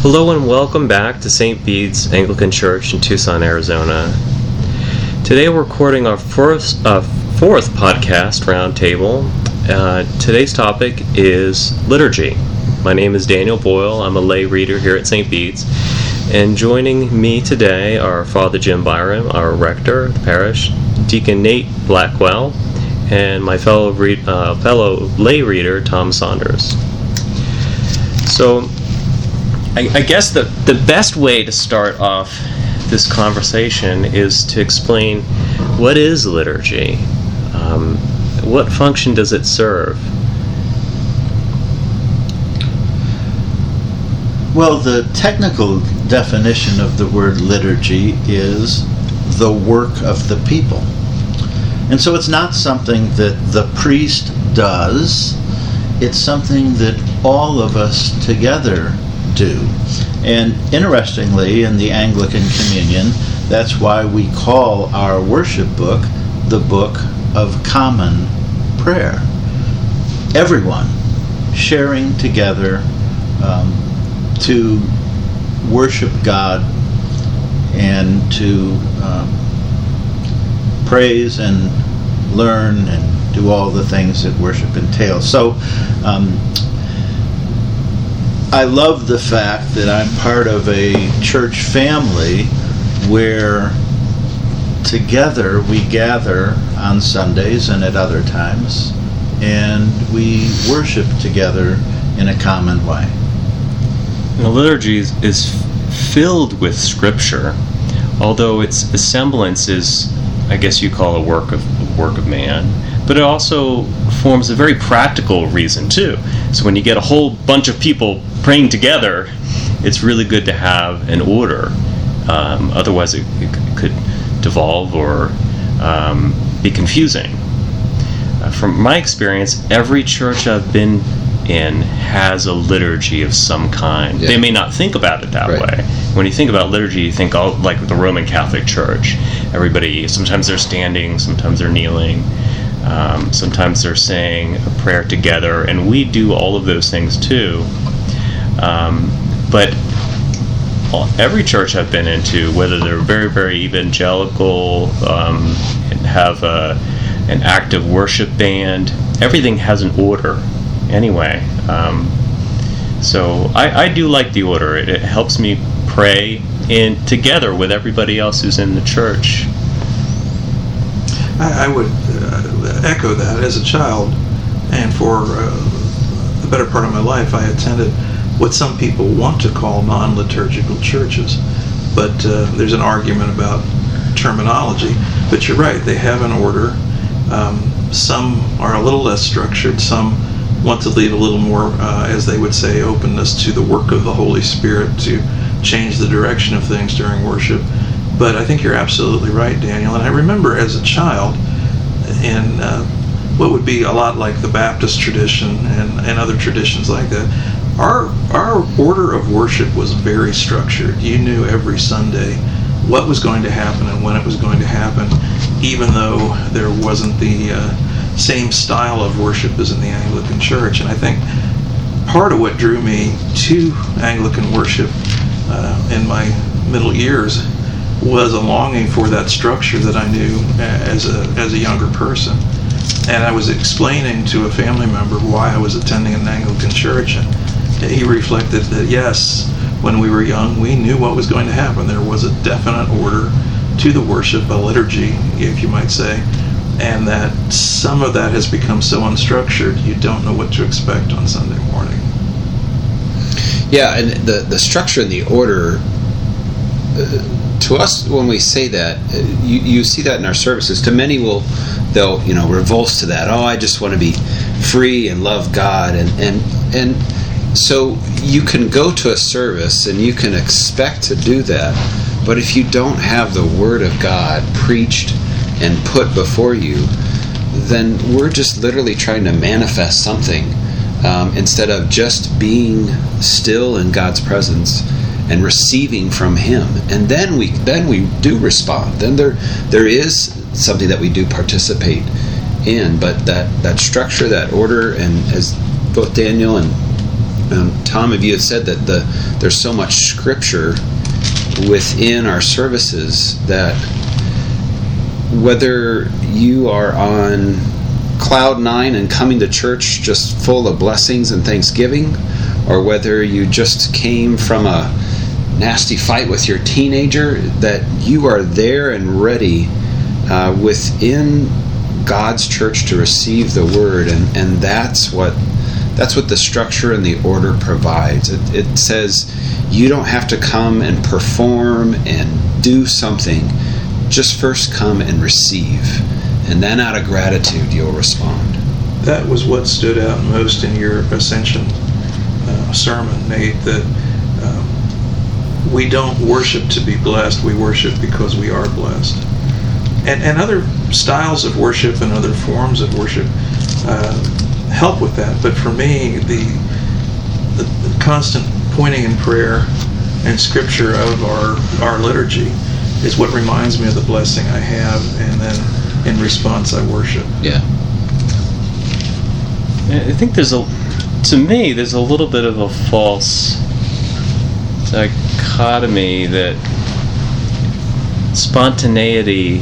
Hello and welcome back to St. Bede's Anglican Church in Tucson, Arizona. Today we're recording our fourth podcast roundtable. Today's topic is liturgy. My name is Daniel Boyle. I'm a lay reader here at St. Bede's. And joining me today are Father Jim Byron, our rector of the parish, Deacon Nate Blackwell, and my fellow lay reader, Tom Saunders. So, I guess the best way to start off this conversation is to explain what is liturgy. What function does it serve? Well, the technical definition of the word liturgy is the work of the people. And so it's not something that the priest does, it's something that all of us together do. And interestingly, in the Anglican Communion, that's why we call our worship book the Book of Common Prayer. Everyone sharing together to worship God and to praise and learn and do all the things that worship entails. So I love the fact that I'm part of a church family where together we gather on Sundays and at other times, and we worship together in a common way. The liturgy is filled with Scripture, although its semblance is, I guess you call a work of man, but it also forms a very practical reason too. So when you get a whole bunch of people praying together, it's really good to have an order. Otherwise, it could devolve or be confusing. From my experience, every church I've been in has a liturgy of some kind. Yeah. They may not think about it that way. When you think about liturgy, you think like the Roman Catholic Church. Everybody, sometimes they're standing, sometimes they're kneeling, sometimes they're saying a prayer together, and we do all of those things too. But every church I've been into, whether they're very, very evangelical, and have an active worship band, everything has an order anyway. So I do like the order. It helps me pray together with everybody else who's in the church. I would echo that. As a child, and for the better part of my life, I attended what some people want to call non-liturgical churches, but there's an argument about terminology. But you're right, they have an order. Some are a little less structured, some want to leave a little more, as they would say, openness to the work of the Holy Spirit to change the direction of things during worship. But I think you're absolutely right, Daniel. And I remember as a child in what would be a lot like the Baptist tradition and other traditions like that, our order of worship was very structured. You knew every Sunday what was going to happen and when it was going to happen, even though there wasn't the same style of worship as in the Anglican Church. And I think part of what drew me to Anglican worship in my middle years was a longing for that structure that I knew as a younger person. And I was explaining to a family member why I was attending an Anglican church, and he reflected that yes, when we were young, we knew what was going to happen. There was a definite order to the worship, a liturgy, if you might say, and that some of that has become so unstructured, you don't know what to expect on Sunday morning. Yeah, and the structure and the order, to us, when we say that, you see that in our services. To many, they'll revulse to that. Oh, I just want to be free and love God, and so you can go to a service and you can expect to do that, but if you don't have the Word of God preached and put before you, then we're just literally trying to manifest something instead of just being still in God's presence and receiving from Him. And then we do respond. Then there is something that we do participate in. But that structure, that order, and as both Daniel and Tom, if you had said that there's so much Scripture within our services that whether you are on cloud nine and coming to church just full of blessings and thanksgiving, or whether you just came from a nasty fight with your teenager, that you are there and ready within God's church to receive the Word, and that's what the structure and the order provides. It says you don't have to come and perform and do something. Just first come and receive, and then out of gratitude you'll respond. That was what stood out most in your Ascension sermon, Nate, that we don't worship to be blessed, we worship because we are blessed. And other styles of worship and other forms of worship help with that. But for me, the constant pointing in prayer and Scripture of our liturgy is what reminds me of the blessing I have, and then in response I worship. Yeah. I think there's a little bit of a false dichotomy that spontaneity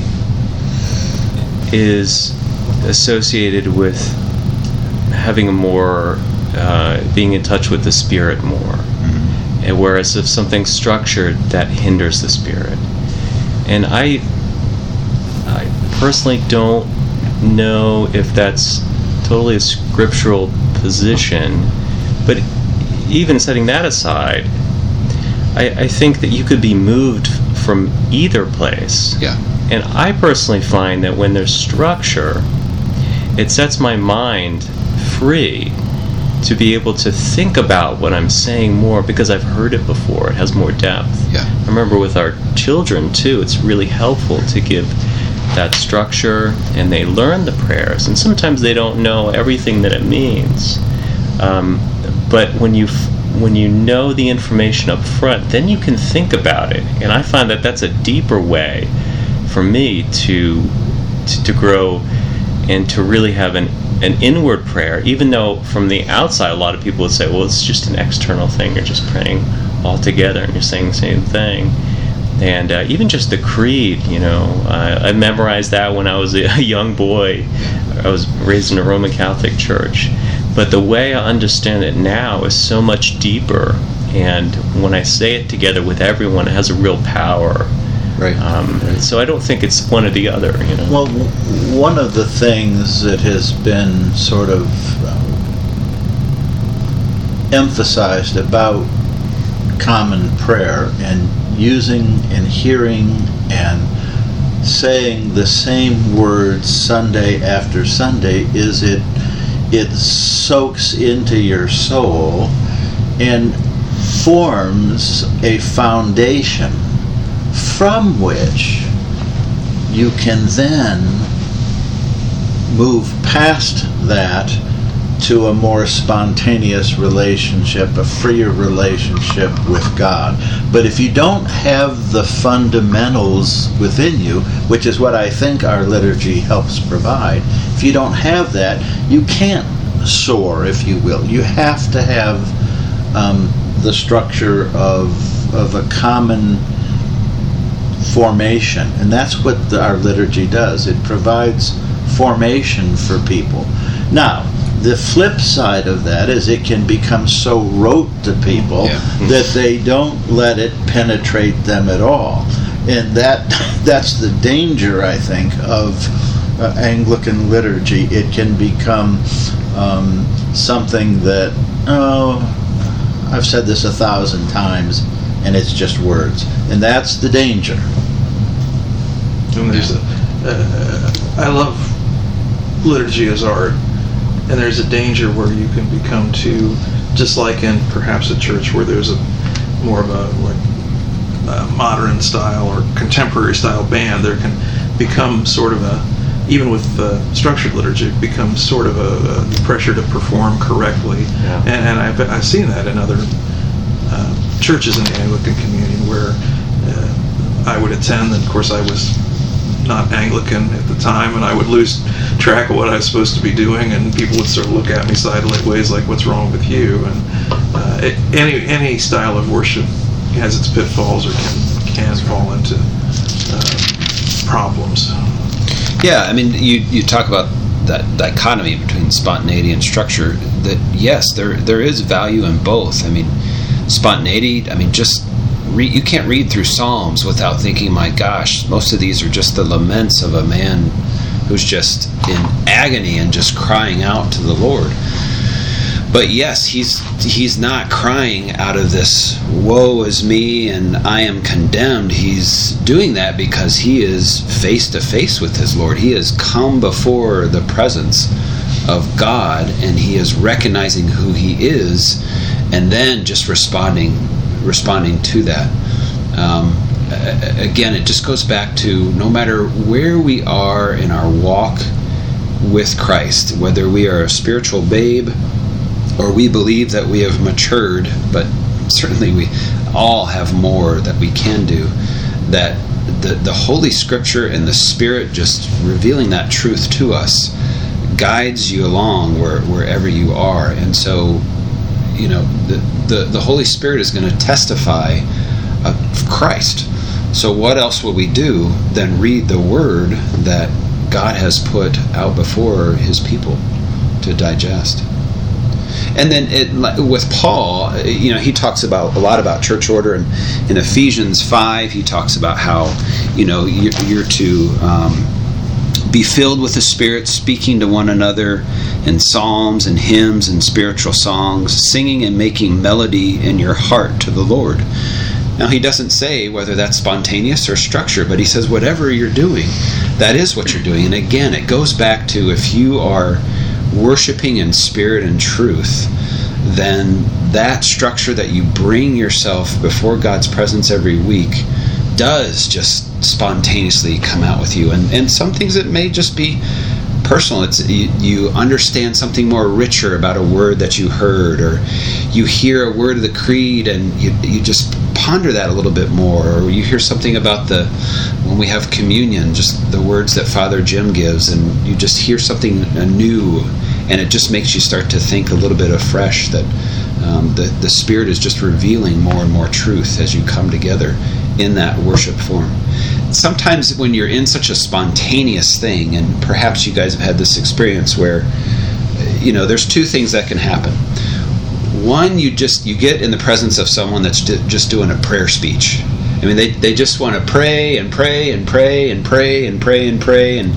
is associated with having a more being in touch with the Spirit more, mm-hmm. and whereas if something's structured, that hinders the Spirit. And I personally don't know if that's totally a scriptural position, but even setting that aside, I think that you could be moved from either place. Yeah. And I personally find that when there's structure, it sets my mind free to be able to think about what I'm saying more because I've heard it before. It has more depth. Yeah. I remember with our children too, it's really helpful to give that structure, and they learn the prayers, and sometimes they don't know everything that it means. But when you know the information up front, then you can think about it. And I find that that's a deeper way for me to grow and to really have an inward prayer, even though from the outside a lot of people would say, well, it's just an external thing, you're just praying all together and you're saying the same thing. And even just the creed, I memorized that when I was a young boy. I was raised in a Roman Catholic church, but the way I understand it now is so much deeper, and when I say it together with everyone, it has a real power. Right. So I don't think it's one or the other. Well, one of the things that has been sort of emphasized about common prayer and using and hearing and saying the same words Sunday after Sunday is it soaks into your soul and forms a foundation from which you can then move past that to a more spontaneous relationship, a freer relationship with God. But if you don't have the fundamentals within you, which is what I think our liturgy helps provide, if you don't have that, you can't soar, if you will. You have to have the structure of a common formation, and that's what our liturgy does. It provides formation for people. Now, the flip side of that is it can become so rote to people that they don't let it penetrate them at all. And that's the danger, I think, of Anglican liturgy. It can become something that, I've said this 1,000 times, and it's just words. And that's the danger. And there's I love liturgy as art. And there's a danger where you can become too, just like in perhaps a church where there's more of a modern style or contemporary style band, there can become sort of even with structured liturgy, it becomes sort of a pressure to perform correctly. Yeah. And I've seen that in other churches in the Anglican community where I would attend, and of course I was not Anglican at the time, and I would lose track of what I was supposed to be doing, and people would sort of look at me sideways like, what's wrong with you? And any style of worship has its pitfalls or can fall into problems. Yeah, I mean, you talk about that dichotomy between spontaneity and structure. That yes, there is value in both. I mean, spontaneity. I mean, just you can't read through Psalms without thinking, my gosh, most of these are just the laments of a man who's just in agony and just crying out to the Lord. But yes, he's not crying out of this woe is me and I am condemned. He's doing that because he is face to face with his Lord. He has come before the presence of God, and he is recognizing who he is, and then just responding to that. Again, it just goes back to no matter where we are in our walk with Christ, whether we are a spiritual babe or we believe that we have matured, but certainly we all have more that we can do, that the Holy Scripture and the Spirit just revealing that truth to us guides you along wherever you are. And so, you know, the Holy Spirit is going to testify of Christ. So what else will we do than read the Word that God has put out before his people to digest? And then with Paul, you know, he talks about a lot about church order, and in Ephesians 5, he talks about how, you know, you're to be filled with the Spirit, speaking to one another in psalms and hymns and spiritual songs, singing and making melody in your heart to the Lord. Now, he doesn't say whether that's spontaneous or structure, but he says whatever you're doing, that is what you're doing. And again, it goes back to if you are worshiping in spirit and truth, then that structure that you bring yourself before God's presence every week does just spontaneously come out with you. And some things it may just be personal. It's you understand something more richer about a word that you heard, or you hear a word of the creed and you just ponder that a little bit more, or you hear something about when we have communion, just the words that Father Jim gives, and you just hear something new, and it just makes you start to think a little bit afresh that the Spirit is just revealing more and more truth as you come together in that worship form. Sometimes when you're in such a spontaneous thing, and perhaps you guys have had this experience where, you know, there's two things that can happen. One, you get in the presence of someone that's just doing a prayer speech. I mean, they just want to pray and pray and pray and pray and pray and pray, and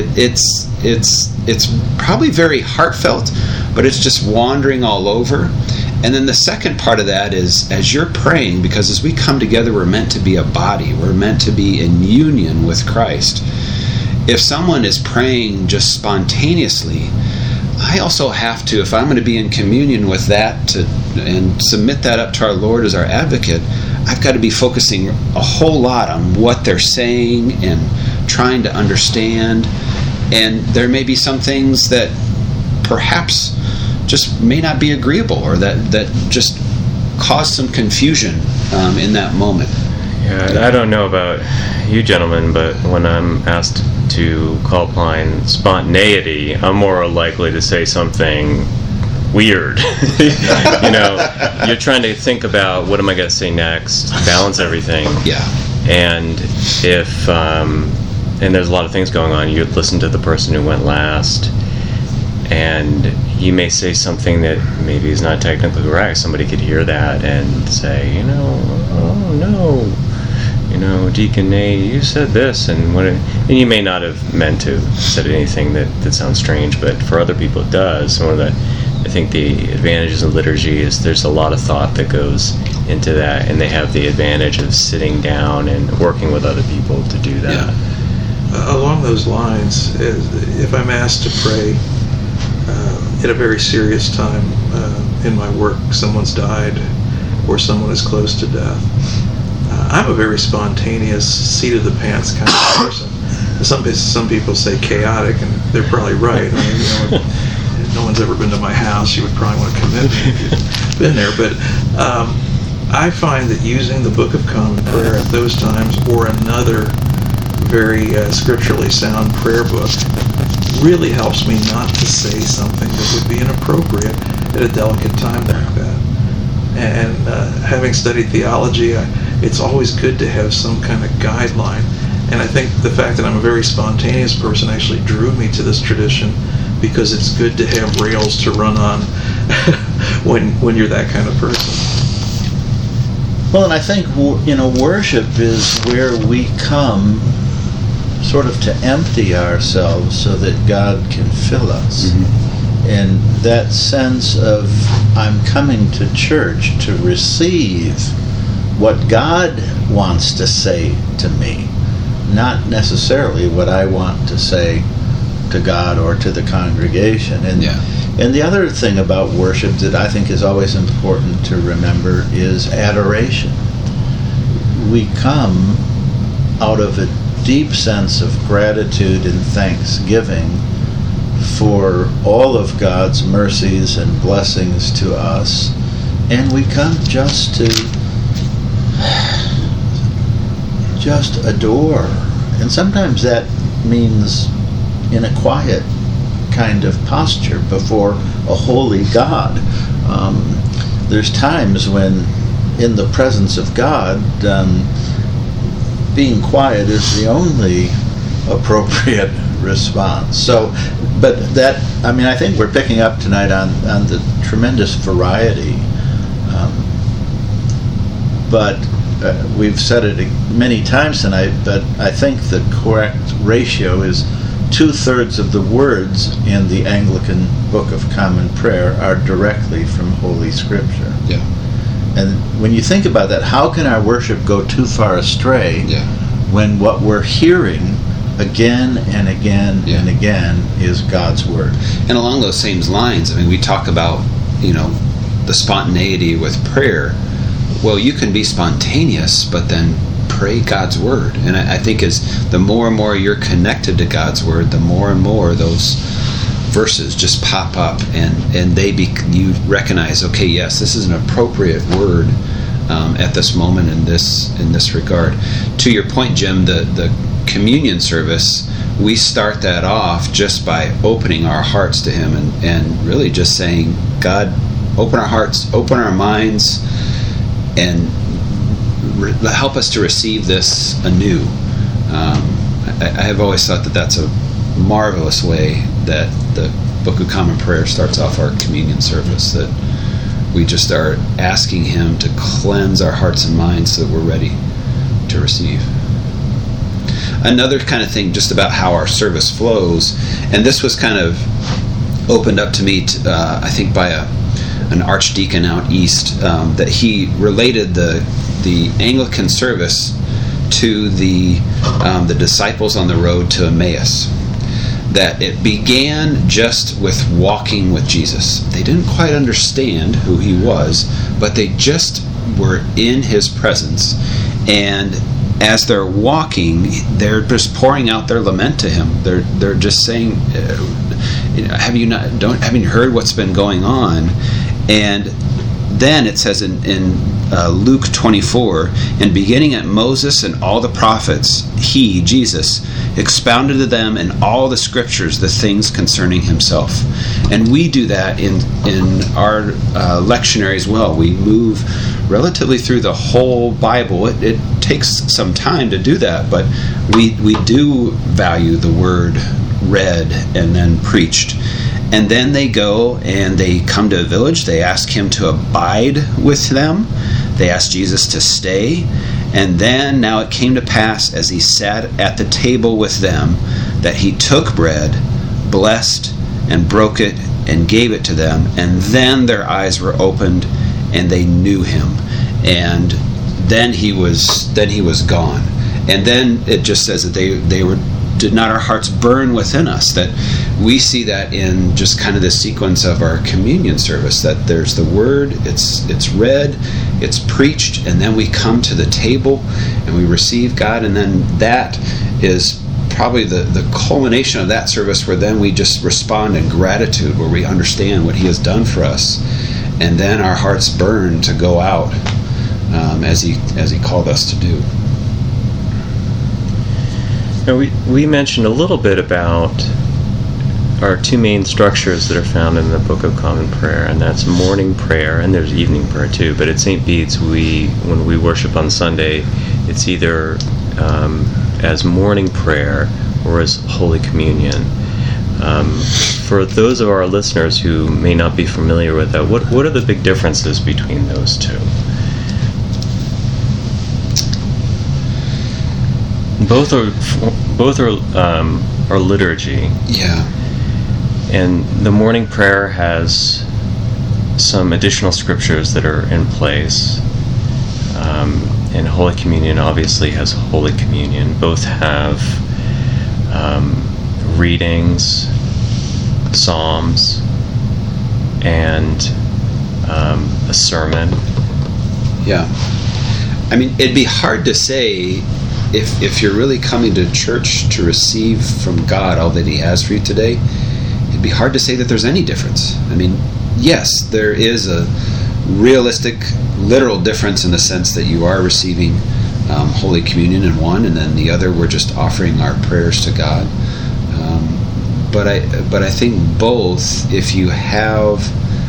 it's probably very heartfelt, but it's just wandering all over. And then the second part of that is, as you're praying, because as we come together, we're meant to be a body. We're meant to be in union with Christ. If someone is praying just spontaneously, I also have to, if I'm going to be in communion with that and submit that up to our Lord as our advocate, I've got to be focusing a whole lot on what they're saying and trying to understand. And there may be some things that perhaps just may not be agreeable, or that just cause some confusion in that moment. Yeah, I don't know about you gentlemen, but when I'm asked to call upon spontaneity, I'm more likely to say something weird. You know, you're trying to think about what am I going to say next, balance everything. Yeah. And if and there's a lot of things going on, you listen to the person who went last, and you may say something that maybe is not technically correct. Somebody could hear that and say, you know, oh no, you know, Deacon Nate, you said this, and you may not have meant to said anything that sounds strange, but for other people it does. One of the, I think the advantages of liturgy is there's a lot of thought that goes into that, and they have the advantage of sitting down and working with other people to do that. Yeah. Along those lines, if I'm asked to pray at a very serious time in my work, someone's died or someone is close to death, I'm a very spontaneous, seat-of-the-pants kind of person. Some people say chaotic, and they're probably right. I mean, you know, if no one's ever been to my house, you would probably want to come in if you've been there. But I find that using the Book of Common Prayer at those times, or another very scripturally sound prayer book, really helps me not to say something that would be inappropriate at a delicate time like that. And having studied theology, it's always good to have some kind of guideline. And I think the fact that I'm a very spontaneous person actually drew me to this tradition, because it's good to have rails to run on when you're that kind of person. Well, and I think, worship is where we come sort of to empty ourselves so that God can fill us. Mm-hmm. And that sense of, I'm coming to church to receive what God wants to say to me, not necessarily what I want to say to God or to the congregation. And the other thing about worship that I think is always important to remember is adoration. We come out of a deep sense of gratitude and thanksgiving for all of God's mercies and blessings to us, and we come just to adore. And sometimes that means in a quiet kind of posture before a holy God. There's times when in the presence of God, being quiet is the only appropriate response. So, but that, I think we're picking up tonight on the tremendous variety. But we've said it many times tonight, but I think the correct ratio is 2/3 of the words in the Anglican Book of Common Prayer are directly from Holy Scripture. Yeah. And when you think about that, how can our worship go too far astray when what we're hearing again and again and again is God's Word? And along those same lines, we talk about, the spontaneity with prayer. Well, you can be spontaneous, but then pray God's Word. And I think as the more and more you're connected to God's Word, the more and more those verses just pop up, and you recognize, okay, yes, this is an appropriate word at this moment in this regard. To your point, Jim, the communion service, we start that off just by opening our hearts to Him and really just saying, God, open our hearts, open our minds, and help us to receive this anew. I have always thought that that's a marvelous way that the Book of Common Prayer starts off our communion service, that we just are asking Him to cleanse our hearts and minds so that we're ready to receive. Another kind of thing just about how our service flows, and this was kind of opened up to me, I think, by an archdeacon out east, that he related the Anglican service to the disciples on the road to Emmaus. That it began just with walking with Jesus. They didn't quite understand who He was, but they just were in His presence. And as they're walking, they're just pouring out their lament to Him. They're just saying, haven't you heard what's been going on? And then it says in Luke 24, and beginning at Moses and all the prophets, He, Jesus, expounded to them in all the Scriptures the things concerning Himself. And we do that in our lectionary as well. We move relatively through the whole Bible. It takes some time to do that, but we do value the Word read and then preached. And then they go and they come to a village. They ask Him to abide with them. They ask Jesus to stay. And then now it came to pass, as He sat at the table with them, that He took bread, blessed, and broke it, and gave it to them. And then their eyes were opened, and they knew Him. And then He was gone. And then it just says that they were. Did not our hearts burn within us? That we see that in just kind of the sequence of our communion service, that there's the Word, it's read, it's preached, and then we come to the table and we receive God, and then that is probably the culmination of that service, where then we just respond in gratitude, where we understand what He has done for us, and then our hearts burn to go out as He called us to do. Now we mentioned a little bit about are two main structures that are found in the Book of Common Prayer, and that's morning prayer, and there's evening prayer too. But at St. Bede's, when we worship on Sunday, it's either as morning prayer or as Holy Communion. For those of our listeners who may not be familiar with that, what are the big differences between those two? Both are liturgy. Yeah. And the morning prayer has some additional scriptures that are in place. And Holy Communion obviously has Holy Communion. Both have readings, psalms, and a sermon. Yeah. I mean, it'd be hard to say if you're really coming to church to receive from God all that He has for you today, it'd be hard to say that there's any difference. I mean, yes, there is a realistic, literal difference in the sense that you are receiving Holy Communion in one, and then the other we're just offering our prayers to God. But I think both, if you have,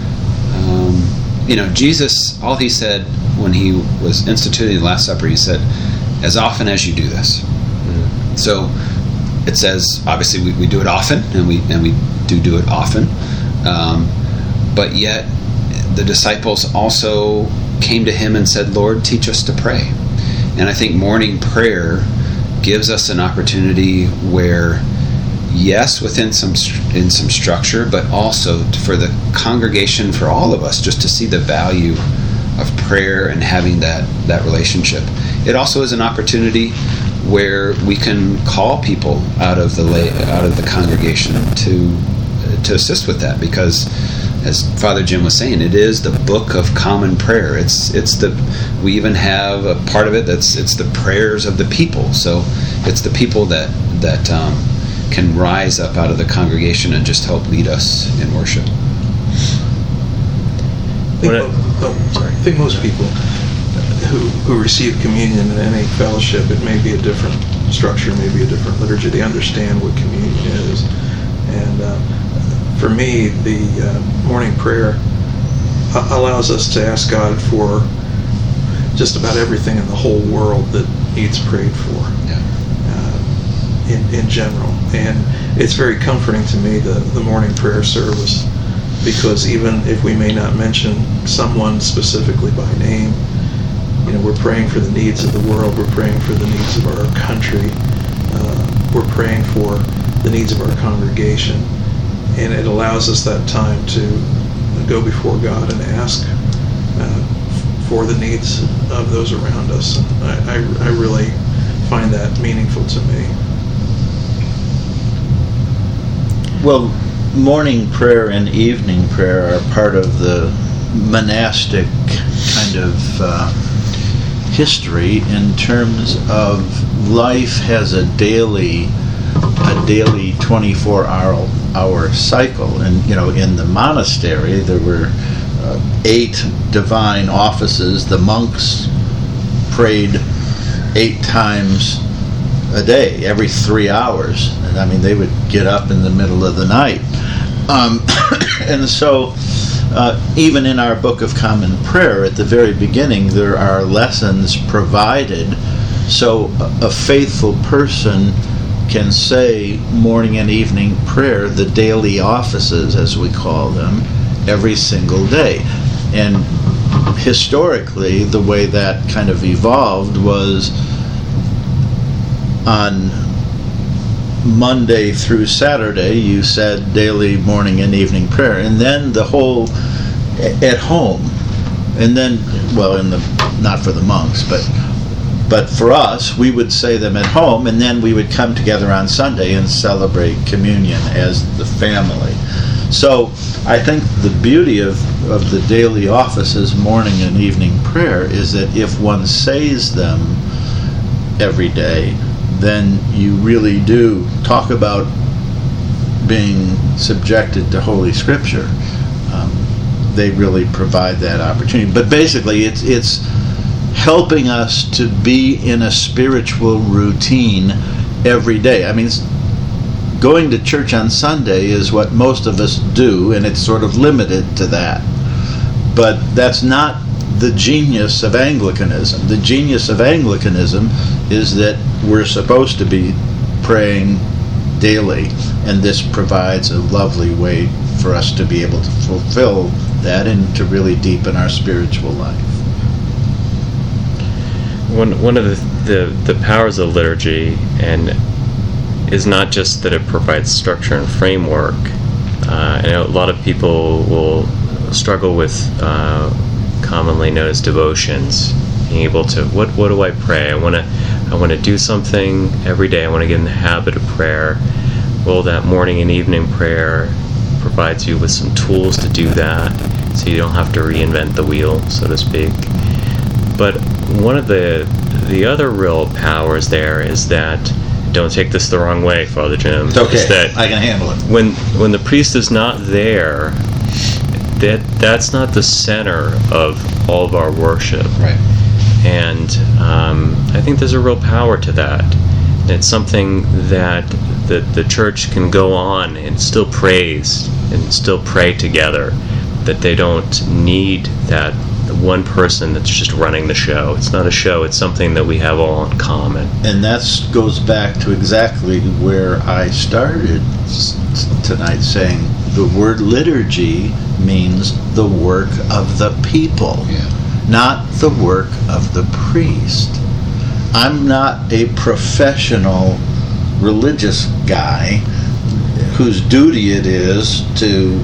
Jesus, all He said when He was instituting the Last Supper, He said, as often as you do this. Mm-hmm. So it says, obviously we do it often, and we do it often. But yet the disciples also came to Him and said, Lord, teach us to pray. And I think morning prayer gives us an opportunity where, yes, within some structure, but also for the congregation, for all of us, just to see the value of prayer and having that relationship. It also is an opportunity where we can call people out of the congregation to assist with that, because, as Father Jim was saying, it is the Book of Common Prayer. We even have a part of it it's the prayers of the people. So it's the people that can rise up out of the congregation and just help lead us in worship. I think most people who receive communion in any fellowship, it may be a different structure, maybe a different liturgy. They understand what communion is. And for me, the morning prayer allows us to ask God for just about everything in the whole world that needs prayed for. Yeah. In general. And it's very comforting to me, the morning prayer service, because even if we may not mention someone specifically by name, we're praying for the needs of the world, we're praying for the needs of our country, we're praying for the needs of our congregation, and it allows us that time to go before God and ask for the needs of those around us. And I really find that meaningful to me. Well, morning prayer and evening prayer are part of the monastic kind of history in terms of life has a daily 24-hour cycle. And in the monastery there were 8 divine offices. The monks prayed 8 times a day, every 3 hours. I mean, they would get up in the middle of the night. And so even in our Book of Common Prayer, at the very beginning, there are lessons provided so a faithful person can say morning and evening prayer, the daily offices, as we call them, every single day. And historically, the way that kind of evolved was on Monday through Saturday, you said daily morning and evening prayer, and then the whole at home, and then, well, not for the monks, but for us, we would say them at home, and then we would come together on Sunday and celebrate communion as the family. So I think the beauty of the daily offices, morning and evening prayer, is that if one says them every day, then you really do talk about being subjected to Holy Scripture. They really provide that opportunity. But basically, it's helping us to be in a spiritual routine every day. I mean, going to church on Sunday is what most of us do, and it's sort of limited to that. But that's not the genius of Anglicanism. The genius of Anglicanism is that we're supposed to be praying daily, and this provides a lovely way for us to be able to fulfill that and to really deepen our spiritual life. One of the powers of liturgy and is not just that it provides structure and framework. I know a lot of people will struggle with commonly known as devotions, being able to what do I pray? I want to do something every day. I want to get in the habit of prayer. Well, that morning and evening prayer provides you with some tools to do that, so you don't have to reinvent the wheel, so to speak. But one of the other real powers there is that, don't take this the wrong way, Father Jim. It's okay. Is that I can handle it. When the priest is not there, that's not the center of all of our worship. Right. And I think there's a real power to that. It's something that the church can go on and still praise and still pray together, that they don't need that one person that's just running the show. It's not a show, it's something that we have all in common. And that goes back to exactly where I started tonight, saying the word liturgy means the work of the people, not the work of the priest. I'm not a professional religious guy whose duty it is to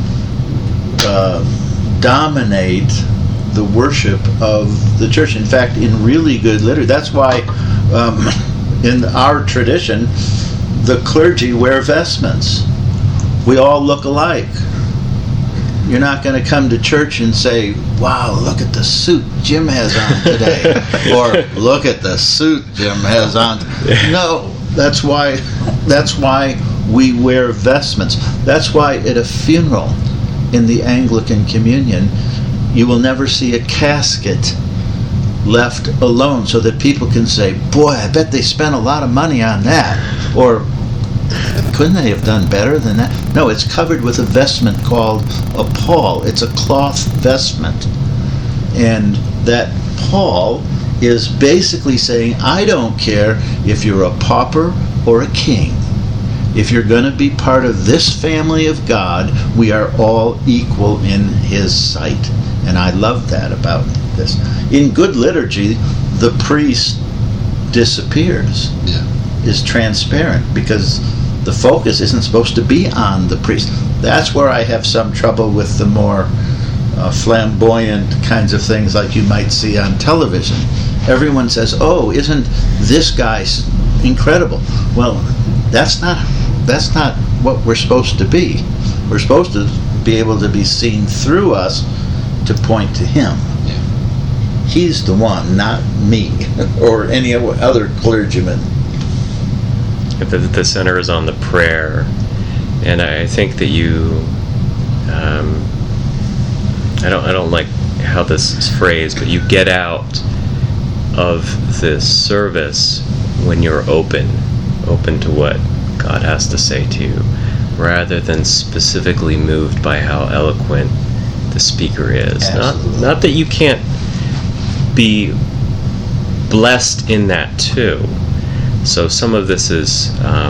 dominate the worship of the church. In fact, in really good liturgy, that's why in our tradition, the clergy wear vestments. We all look alike. You're not going to come to church and say, wow, look at the suit Jim has on today. Or look at the suit Jim has on. No, that's why we wear vestments. That's why at a funeral in the Anglican Communion, you will never see a casket left alone, so that people can say, boy, I bet they spent a lot of money on that. Or, couldn't they have done better than that? No, it's covered with a vestment called a pall. It's a cloth vestment. And that pall is basically saying, I don't care if you're a pauper or a king. If you're going to be part of this family of God, we are all equal in His sight. And I love that about this. In good liturgy, the priest disappears, is transparent, because the focus isn't supposed to be on the priest. That's where I have some trouble with the more flamboyant kinds of things like you might see on television. Everyone says, oh, isn't this guy incredible? Well, that's not what we're supposed to be. We're supposed to be able to be seen through us to point to Him. He's the one, not me or any other clergyman. The center is on the prayer, and I think that you I don't like how this is phrased, but you get out of this service when you're open to what God has to say to you, rather than specifically moved by how eloquent the speaker is. Not that you can't be blessed in that too. So some of this is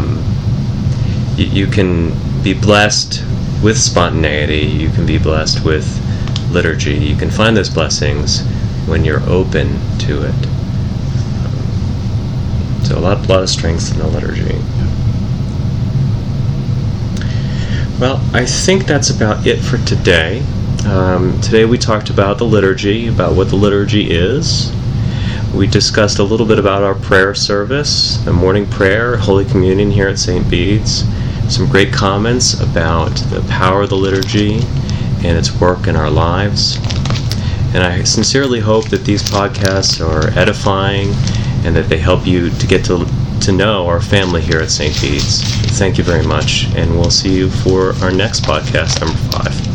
you can be blessed with spontaneity, you can be blessed with liturgy, you can find those blessings when you're open to it. So a lot of strengths in the liturgy. Well, I think that's about it for today. Today we talked about the liturgy, about what the liturgy is. We discussed a little bit about our prayer service, the morning prayer, Holy Communion here at St. Bede's. Some great comments about the power of the liturgy and its work in our lives. And I sincerely hope that these podcasts are edifying and that they help you to get to know our family here at St. Bede's. Thank you very much, and we'll see you for our next podcast, number 5.